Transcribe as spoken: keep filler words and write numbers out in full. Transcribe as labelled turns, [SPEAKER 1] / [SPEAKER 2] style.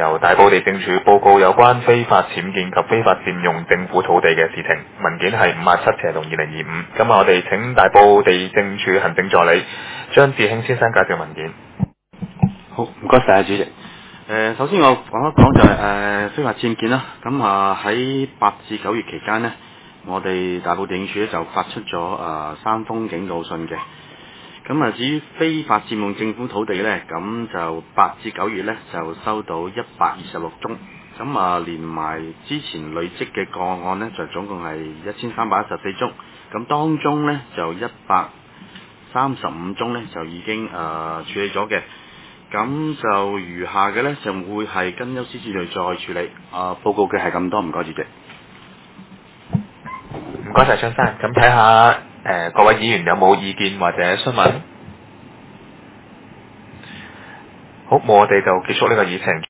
[SPEAKER 1] 由大埔地政處報告有關非法僭建及非法佔用政府土地嘅事情，文件係五七斜同二零二五。咁啊，我哋請大埔地政處行政助理張志興先生介紹文件。
[SPEAKER 2] 好，唔該晒啊，主席。誒、呃，首先我講一講就係、是、誒、呃、非法僭建啦。咁啊喺八至九月期間呢，我哋大埔地政處咧就發出咗誒、呃、三封警告信嘅。咁啊，至於非法佔用政府土地呢，咁就八至九月呢，就收到一百二十六宗。咁啊，連埋之前累積嘅個案呢，就總共係一千三百一十四宗。咁當中呢，就一百三十五宗呢，就已經誒、呃、處理咗嘅。咁就餘下嘅呢，就會係跟優先次序再處理。啊，報告嘅係咁多，唔該主席。
[SPEAKER 1] 唔該晒張生，咁睇下誒各位議員有冇意見或者詢問？好，我哋就結束呢個議程。